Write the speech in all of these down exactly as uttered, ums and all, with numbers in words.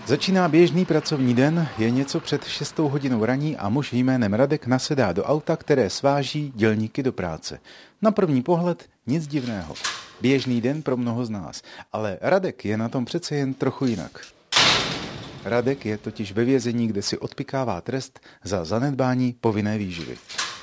Začíná běžný pracovní den, je něco před šestou hodinou raní a muž jménem Radek nasedá do auta, které sváží dělníky do práce. Na první pohled nic divného. Běžný den pro mnoho z nás, ale Radek je na tom přece jen trochu jinak. Radek je totiž ve vězení, kde si odpykává trest za zanedbání povinné výživy.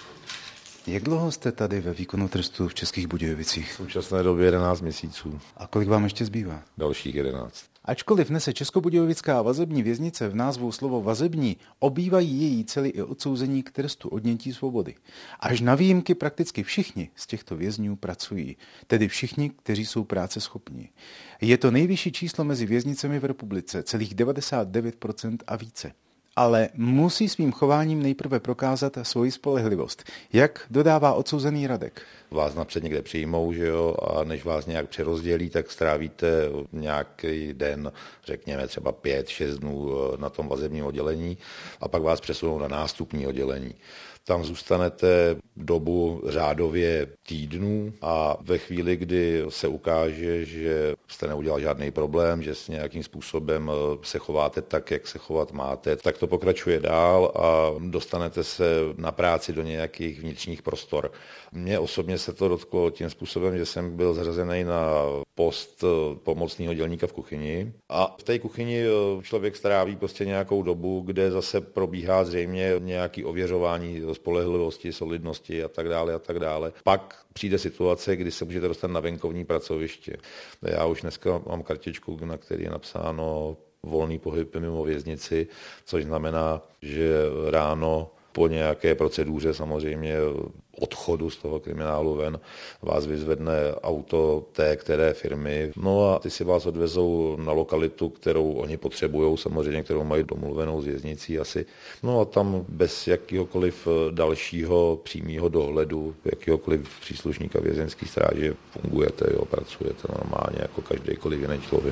Jak dlouho jste tady ve výkonu trestu v Českých Budějovicích? V současné době jedenáct měsíců. A kolik vám ještě zbývá? Dalších jedenáct. Ačkoliv nese Českobudějovická vazební věznice v názvu slovo vazební, obývají její cely i odsouzení k trestu odnětí svobody. Až na výjimky prakticky všichni z těchto vězňů pracují, tedy všichni, kteří jsou práce schopní. Je to nejvyšší číslo mezi věznicemi v republice, celých devadesát devět procent a více. Ale musí svým chováním nejprve prokázat svoji spolehlivost. Jak dodává odsouzený Radek? Vás napřed někde přijmou, že jo, a než vás nějak přerozdělí, tak strávíte nějaký den, řekněme třeba pět, šest dnů na tom vazebním oddělení a pak vás přesunou na nástupní oddělení. Tam zůstanete dobu řádově týdnů a ve chvíli, kdy se ukáže, že jste neudělal žádný problém, že s nějakým způsobem se chováte tak, jak se chovat máte, tak to pokračuje dál a dostanete se na práci do nějakých vnitřních prostor. Mně osobně se to dotklo tím způsobem, že jsem byl zařazený na post pomocného dělníka v kuchyni a v té kuchyni člověk stráví prostě nějakou dobu, kde zase probíhá zřejmě nějaké ověřování spolehlivosti, solidnosti a tak dále a tak dále. Pak přijde situace, kdy se můžete dostat na venkovní pracoviště. Já už dneska mám kartičku, na které je napsáno volný pohyb mimo věznici, což znamená, že ráno po nějaké proceduře samozřejmě odchodu z toho kriminálu ven vás vyzvedne auto té které firmy. No a ty si vás odvezou na lokalitu, kterou oni potřebujou, samozřejmě, kterou mají domluvenou s věznicí asi. No a tam bez jakýhokoliv dalšího přímého dohledu, jakýhokoliv příslušníka vězeňské stráže fungujete, jo, pracujete normálně jako každýkoliv jiný člověk.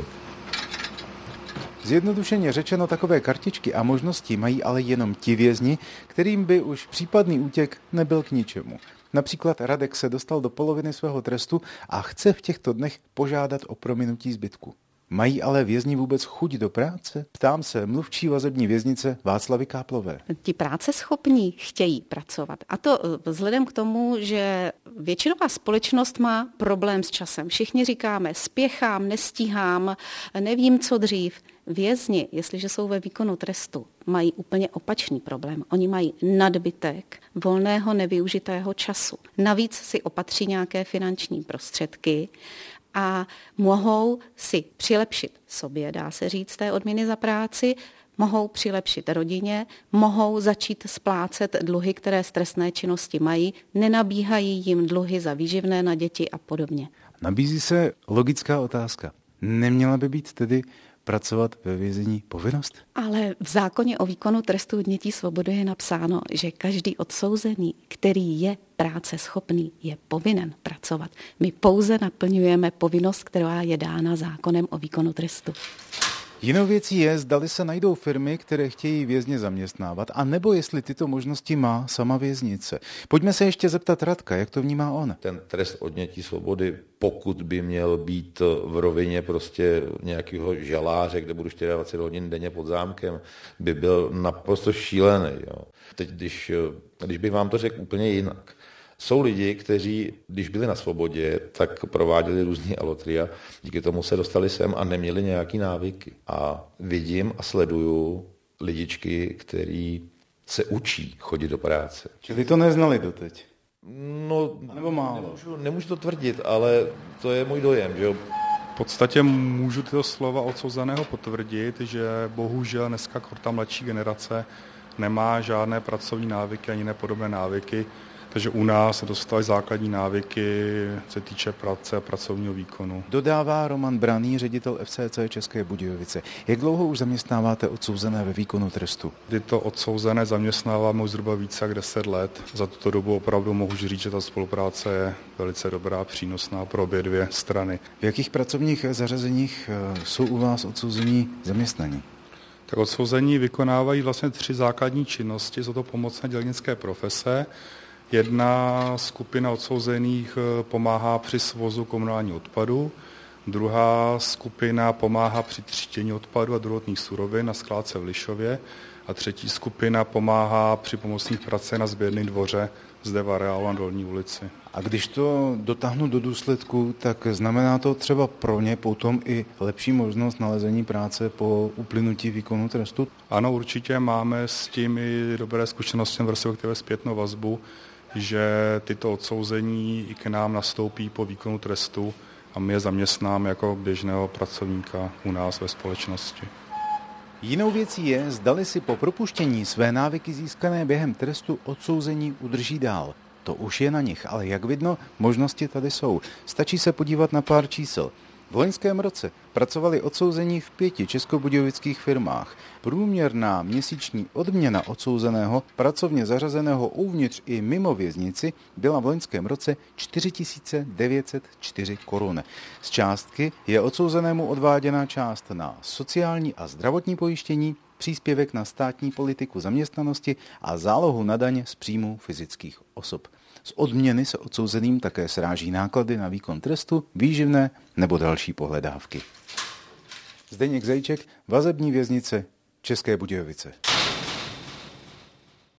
Zjednodušeně řečeno, takové kartičky a možnosti mají ale jenom ti vězni, kterým by už případný útěk nebyl k ničemu. Například Radek se dostal do poloviny svého trestu a chce v těchto dnech požádat o prominutí zbytku. Mají ale vězni vůbec chuť do práce? Ptám se mluvčí vazební věznice Václavy Káplové. Ti práceschopní chtějí pracovat. A to vzhledem k tomu, že většinová společnost má problém s časem. Všichni říkáme, spěchám, nestíhám, nevím, co dřív. Vězni, jestliže jsou ve výkonu trestu, mají úplně opačný problém. Oni mají nadbytek volného nevyužitého času. Navíc si opatří nějaké finanční prostředky a mohou si přilepšit sobě, dá se říct, té odměny za práci, mohou přilepšit rodině, mohou začít splácet dluhy, které z trestné činnosti mají, nenabíhají jim dluhy za výživné na děti a podobně. Nabízí se logická otázka. Neměla by být tedy pracovat ve vězení povinnost? Ale v zákoně o výkonu trestu odnětí svobody je napsáno, že každý odsouzený, který je práce schopný, je povinen pracovat. My pouze naplňujeme povinnost, která je dána zákonem o výkonu trestu. Jinou věcí je, zdali se najdou firmy, které chtějí vězně zaměstnávat, a nebo jestli tyto možnosti má sama věznice. Pojďme se ještě zeptat Radka, jak to vnímá on. Ten trest odnětí svobody, pokud by měl být v rovině prostě nějakého žaláře, kde budu dvacet čtyři hodin denně pod zámkem, by byl naprosto šílený. Jo. Teď, když, když bych vám to řekl úplně jinak. Jsou lidi, kteří, když byli na svobodě, tak prováděli různý alotria, díky tomu se dostali sem a neměli nějaký návyky. A vidím a sleduju lidičky, který se učí chodit do práce. Čili to neznali doteď? No, nebo málo? Nemůžu, nemůžu to tvrdit, ale to je můj dojem, že jo. V podstatě můžu tyto slova odsouzeného potvrdit, že bohužel dneska ta mladší generace nemá žádné pracovní návyky ani nepodobné návyky, takže u nás se dostaly základní návyky, co se týče práce a pracovního výkonu. Dodává Roman Braný, ředitel F C C České Budějovice. Jak dlouho už zaměstnáváte odsouzené ve výkonu trestu? Tyto odsouzené zaměstnáváme už zhruba více jak deset let. Za tuto dobu opravdu mohu říct, že ta spolupráce je velice dobrá, přínosná pro obě dvě strany. V jakých pracovních zařazeních jsou u vás odsouzení zaměstnaní? Tak odsouzení vykonávají vlastně tři základní činnosti, jsou to pomocné dělnické profese. Jedna skupina odsouzených pomáhá při svozu komunálního odpadu, Druhá skupina pomáhá při třídění odpadu a druhotných surovin na skládce v Lišově a třetí skupina pomáhá při pomocných pracech na sběrném dvoře zde v areálu na Dolní ulici. A když to dotáhnu do důsledku, tak znamená to třeba pro ně potom i lepší možnost nalezení práce po uplynutí výkonu trestu? Ano, určitě máme s tím i dobré zkušenosti, respektive zpětnou vazbu, že tyto odsouzení i k nám nastoupí po výkonu trestu a my je zaměstnáme jako běžného pracovníka u nás ve společnosti. Jinou věcí je, zdali si po propuštění své návyky získané během trestu odsouzení udrží dál. To už je na nich, ale jak vidno, možnosti tady jsou. Stačí se podívat na pár čísel. V loňském roce pracovali odsouzení v pěti českobudějovických firmách. Průměrná měsíční odměna odsouzeného pracovně zařazeného uvnitř i mimo věznici byla v loňském roce čtyři tisíce devět set čtyři korun. Z částky je odsouzenému odváděna část na sociální a zdravotní pojištění, příspěvek na státní politiku zaměstnanosti a zálohu na daň z příjmů fyzických osob. Z odměny se odsouzeným také sráží náklady na výkon trestu, výživné nebo další pohledávky. Zdeněk Zajíček, Vazební věznice, České Budějovice.